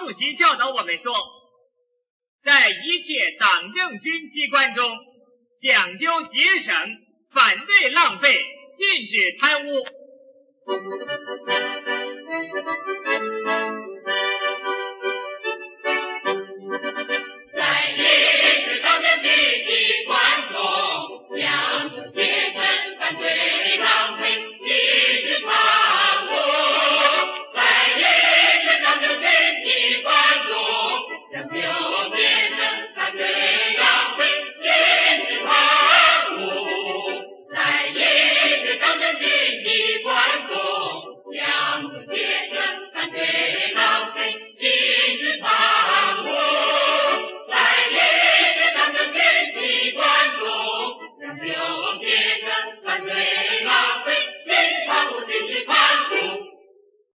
主席教导我们说，在一切党政军机关中，讲究节省，反对浪费，禁止贪污。